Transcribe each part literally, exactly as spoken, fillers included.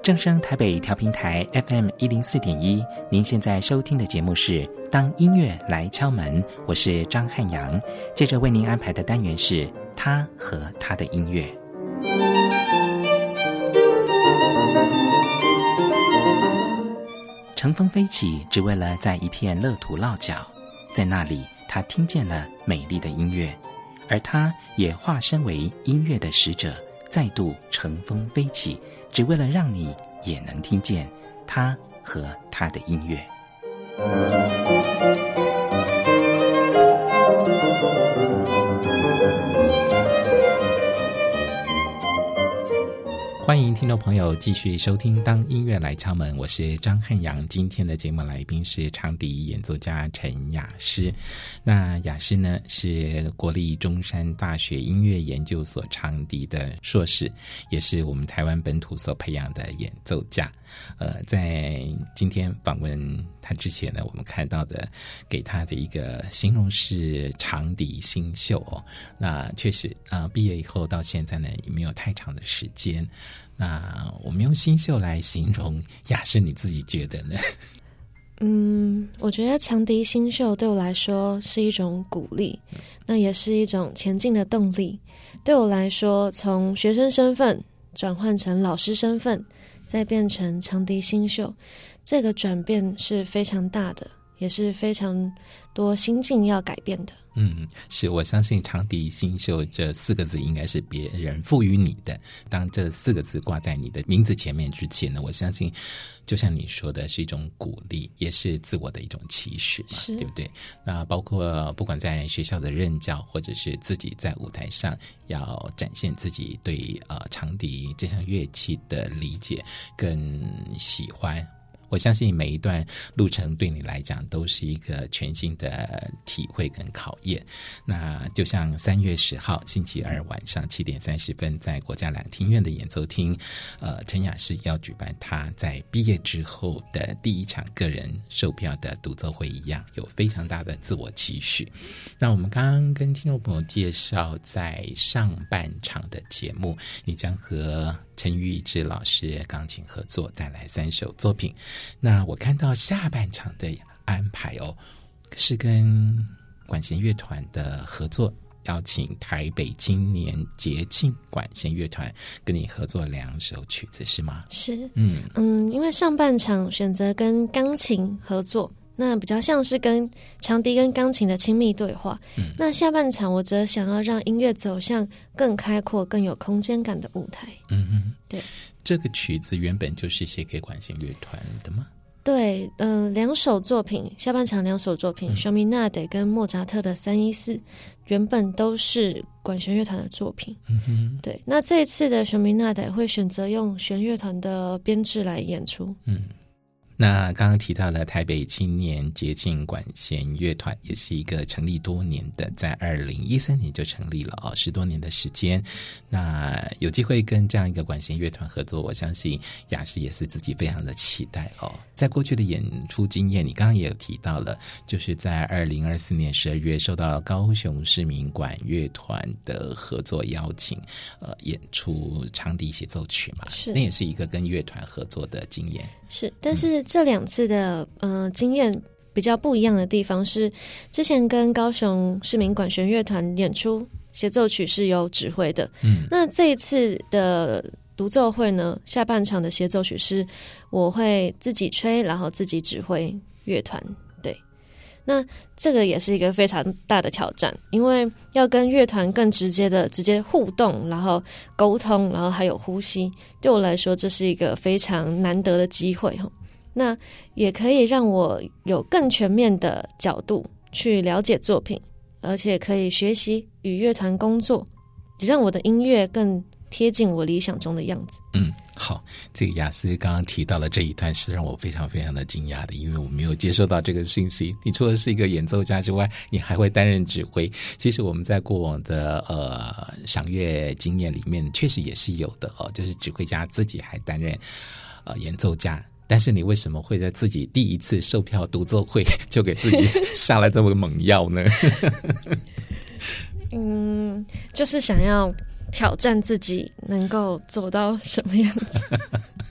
正声台北调频台 F M 一零四点一，您现在收听的节目是《当音乐来敲门》，我是张汉阳。接着为您安排的单元是他和他的音乐。乘风飞起，只为了在一片乐土落脚，在那里，他听见了美丽的音乐，而他也化身为音乐的使者，再度乘风飞起，只为了让你也能听见他和他的音乐。欢迎听众朋友继续收听《当音乐来敲门》，我是张汉阳。今天的节目来宾是长笛演奏家陈雅诗。那雅诗呢是国立中山大学音乐研究所长笛的硕士，也是我们台湾本土所培养的演奏家。呃，在今天访问他之前呢，我们看到的给他的一个形容是长笛新秀哦。那确实啊、呃，毕业以后到现在呢，也没有太长的时间。那我们用新秀来形容雅诗，你自己觉得呢？ 嗯，我觉得长笛新秀对我来说是一种鼓励，那也是一种前进的动力。对我来说，从学生身份转换成老师身份，再变成长笛新秀，这个转变是非常大的，也是非常多心境要改变的。 嗯，是，我相信长笛新秀这四个字应该是别人赋予你的。当这四个字挂在你的名字前面之前呢，我相信就像你说的是一种鼓励，也是自我的一种期许嘛，对不对？那包括不管在学校的任教，或者是自己在舞台上要展现自己对呃长笛这项乐器的理解跟喜欢，我相信每一段路程对你来讲都是一个全新的体会跟考验。那就像三月十号星期二晚上七点三十分，在国家两厅院的演奏厅，呃，陈雅诗要举办他在毕业之后的第一场个人售票的独奏会一样，有非常大的自我期许。那我们刚刚跟听众朋友介绍，在上半场的节目，你将和陈玉芝老师钢琴合作带来三首作品。那我看到下半场的安排哦，是跟管弦乐团的合作，邀请台北青年节庆管弦乐团跟你合作两首曲子，是吗？ 是，嗯嗯，因为上半场选择跟钢琴合作，那比较像是跟长笛跟钢琴的亲密对话、嗯、那下半场我则想要让音乐走向更开阔更有空间感的舞台。 嗯哼， 对， 这个曲子原本就是写给管弦乐团的吗？ 对，嗯、呃，两首作品，下半场两首作品，嗯、Chaminade跟莫扎特的三一四原本都是管弦乐团的作品。 嗯哼， 对，那这一次的 Chaminade 会选择用弦乐团的编制来演出。 嗯。那刚刚提到了台北青年节庆管弦乐团，也是一个成立多年的，在二零一三年就成立了哦，十多年的时间。那有机会跟这样一个管弦乐团合作，我相信雅诗也是自己非常的期待哦。在过去的演出经验，你刚刚也有提到了，就是在二零二四年十二月受到高雄市民管乐团的合作邀请，呃，演出长笛协奏曲嘛， 是， 那也是一个跟乐团合作的经验。 是，但是这两次的呃经验比较不一样的地方是，之前跟高雄市民管弦乐团演出协奏曲是有指挥的，嗯，那这一次的独奏会呢，下半场的协奏曲是我会自己吹，然后自己指挥乐团。对，那这个也是一个非常大的挑战，因为要跟乐团更直接的直接互动，然后沟通，然后还有呼吸，对我来说这是一个非常难得的机会。那也可以让我有更全面的角度去了解作品，而且可以学习与乐团工作，让我的音乐更贴近我理想中的样子。 嗯，好，这个雅诗刚刚提到了这一段是让我非常非常的惊讶的，因为我没有接收到这个信息。你除了是一个演奏家之外，你还会担任指挥。其实我们在过往的呃赏乐经验里面，确实也是有的哦，就是指挥家自己还担任呃演奏家。但是你为什么会在自己第一次售票独奏会就给自己下了这么猛药呢？ 嗯，就是想要挑战自己能够做到什么样子。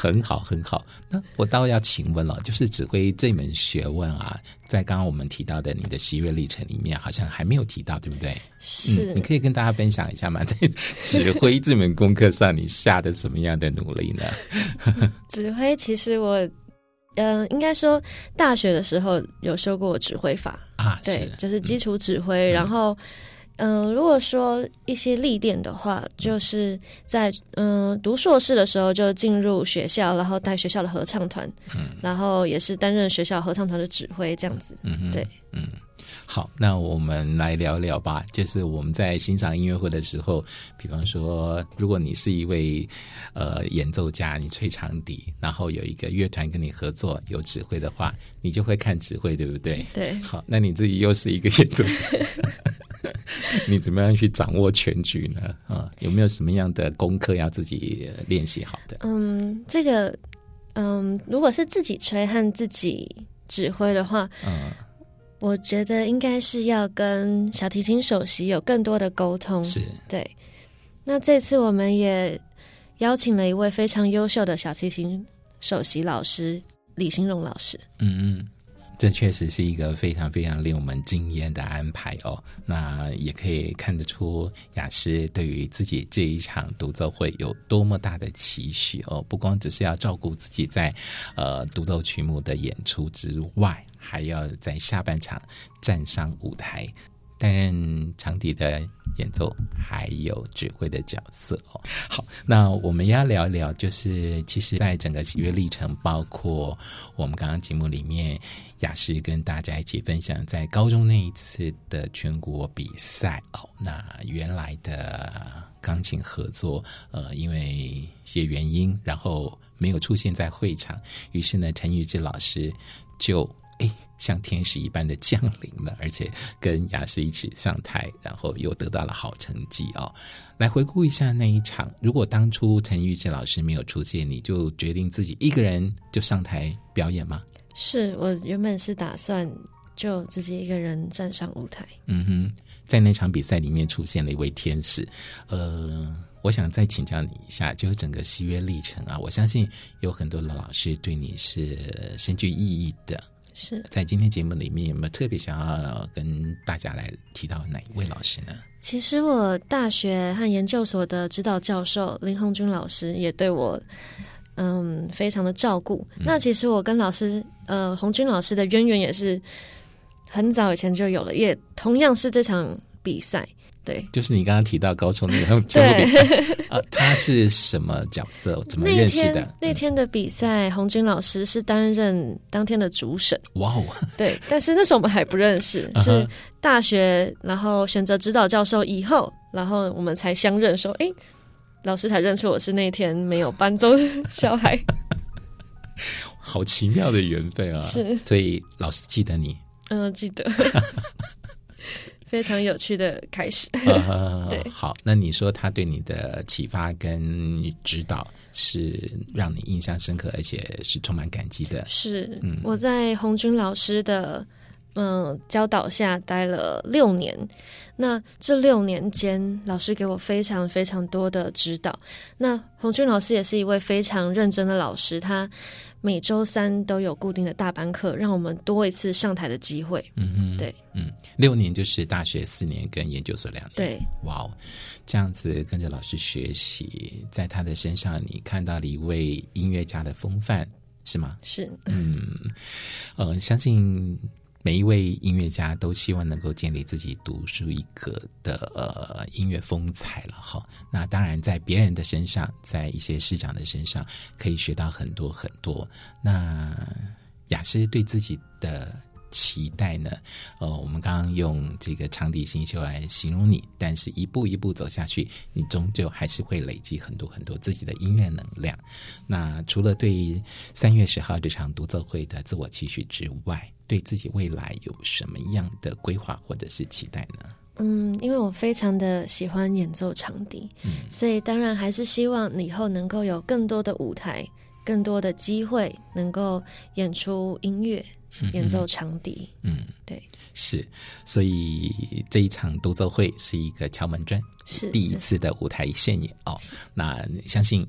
很好很好。那我倒要请问了，就是指挥这门学问啊，在刚刚我们提到的你的喜悦历程里面好像还没有提到，对不对？ 是、 嗯、你可以跟大家分享一下吗？在指挥这门功课上你下的什么样的努力呢？ 指挥其实我嗯、呃，应该说大学的时候有修过指挥法啊， 对， 是就是基础指挥、嗯、然后嗯、呃，如果说一些历练的话，就是在嗯、呃、读硕士的时候就进入学校，然后带学校的合唱团，嗯，然后也是担任学校合唱团的指挥这样子， 嗯， 对， 嗯。好，那我们来聊聊吧。就是我们在欣赏音乐会的时候，比方说，如果你是一位呃演奏家，你吹长笛，然后有一个乐团跟你合作，有指挥的话，你就会看指挥，对不对？ 对。 好，那你自己又是一个演奏家，你怎么样去掌握全局呢？啊，有没有什么样的功课要自己练习好的？ 嗯，这个，嗯，如果是自己吹和自己指挥的话，嗯。我觉得应该是要跟小提琴首席有更多的沟通， 是， 对。那这次我们也邀请了一位非常优秀的小提琴首席老师李兴荣老师。 嗯嗯，这确实是一个非常非常令我们惊艳的安排哦。那也可以看得出雅诗对于自己这一场独奏会有多么大的期许哦。不光只是要照顾自己在呃独奏曲目的演出之外，还要在下半场站上舞台，担任长笛的演奏还有指挥的角色哦。好，那我们要聊一聊，就是其实在整个喜悦历程，包括我们刚刚节目里面雅诗跟大家一起分享在高中那一次的全国比赛哦。那原来的钢琴合作呃，因为一些原因然后没有出现在会场，于是呢陈玉志老师就哎，像天使一般的降临了，而且跟雅诗一起上台，然后又得到了好成绩哦。来回顾一下那一场，如果当初陈玉志老师没有出现，你就决定自己一个人就上台表演吗？ 是，我原本是打算就自己一个人站上舞台。 嗯哼，在那场比赛里面出现了一位天使，呃。我想再请教你一下，就是整个喜悦历程啊，我相信有很多的老师对你是深具意义的。 是，在今天节目里面有没有特别想要跟大家来提到哪一位老师呢？ 其实我大学和研究所的指导教授林鸿钧老师也对我嗯非常的照顾、嗯、那其实我跟老师呃鸿钧老师的渊源也是很早以前就有了，也同样是这场比赛。对， 就是你刚刚提到高中那个全国比赛啊，他是什么角色？怎么认识的？ 那天那天的比赛，鸿钧老师是担任当天的主审。 哇哦！ 对，但是那时候我们还不认识，是大学然后选择指导教授以后，然后我们才相认，说，哎，老师才认出我是那天没有伴奏的小孩。 好奇妙的缘分啊！ 是， 所以老师记得你？ 嗯、呃，记得。非常有趣的开始。 呃、对，好，那你说他对你的启发跟指导是让你印象深刻，而且是充满感激的。 是，嗯、我在鸿钧老师的嗯、呃、教导下待了六年，那这六年间，老师给我非常非常多的指导。那鸿钧老师也是一位非常认真的老师，他每周三都有固定的大班课，让我们多一次上台的机会。 嗯嗯， 对， 嗯，六年就是大学四年跟研究所两年。 对，哇哦，这样子跟着老师学习，在他的身上你看到了一位音乐家的风范，是吗？ 是， 嗯，呃，相信每一位音乐家都希望能够建立自己独树一格的呃音乐风采了哈。那当然，在别人的身上，在一些师长的身上，可以学到很多很多。那雅诗对自己的期待呢？呃，我们刚刚用这个长笛新秀来形容你，但是一步一步走下去，你终究还是会累积很多很多自己的音乐能量。那除了对三月十号这场独奏会的自我期许之外，对自己未来有什么样的规划或者是期待呢？ 嗯，因为我非常的喜欢演奏长笛、嗯、所以当然还是希望以后能够有更多的舞台，更多的机会能够演出音乐，演奏长笛。嗯，对， 是，所以这一场独奏会是一个敲门砖， 是第一次的舞台现演哦。那相信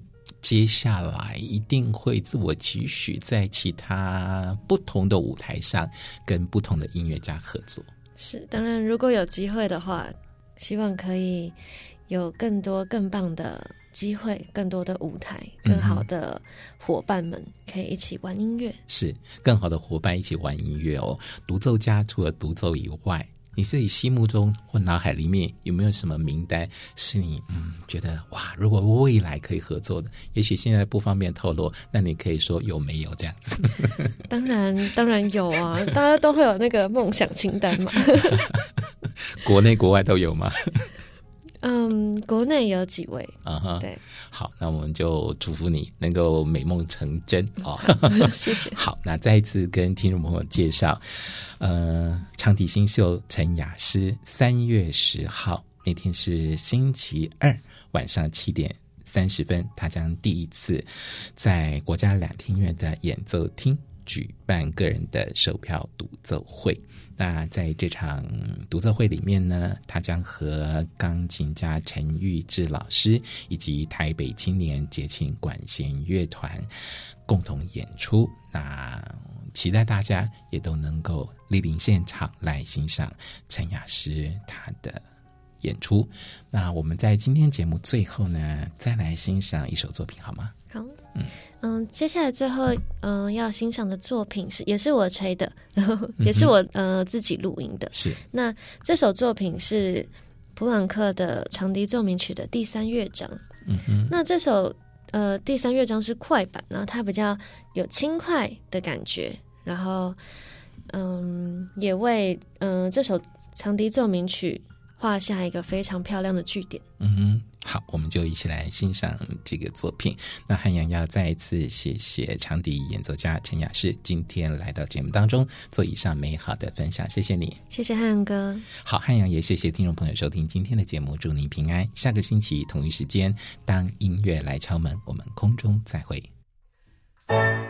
接下来一定会自我期许在其他不同的舞台上跟不同的音乐家合作。 是，当然如果有机会的话，希望可以有更多更棒的机会，更多的舞台，更好的伙伴们可以一起玩音乐。 是，更好的伙伴一起玩音乐哦。独奏家除了独奏以外，你自己心目中或脑海里面有没有什么名单是你嗯觉得哇，如果未来可以合作的，也许现在不方便透露，那你可以说有没有这样子？ 当然当然有啊，大家都会有那个梦想清单嘛。 国内国外都有吗？ 嗯，国内有几位啊哈，对， 好，那我们就祝福你能够美梦成真哦。 谢谢。 好，那再一次跟听众朋友介绍，呃，长笛新秀陈雅诗，三月十号那天是星期二晚上七点三十分，他将第一次在国家两厅院的演奏厅举办个人的售票独奏会。那在这场独奏会里面呢，他将和钢琴家陈玉志老师以及台北青年节庆管弦乐团共同演出。那期待大家也都能够莅临现场来欣赏陈雅诗他的演出。那我们在今天节目最后呢，再来欣赏一首作品好吗？ 好，嗯嗯，接下来最后嗯、呃、要欣赏的作品是也是我吹的，然后也是我、嗯、呃自己录音的。 是， 那这首作品是普朗克的长笛奏鸣曲的第三乐章。嗯哼，那这首呃第三乐章是快板，然后它比较有轻快的感觉，然后嗯也为嗯、呃、这首长笛奏鸣曲画下一个非常漂亮的句点。 嗯哼，好，我们就一起来欣赏这个作品。那汉阳要再一次谢谢长笛演奏家陈雅诗今天来到节目当中做以上美好的分享，谢谢你。 谢谢汉阳哥。好， 汉阳也谢谢听众朋友收听今天的节目，祝您平安。下个星期同一时间，当音乐来敲门，我们空中再会。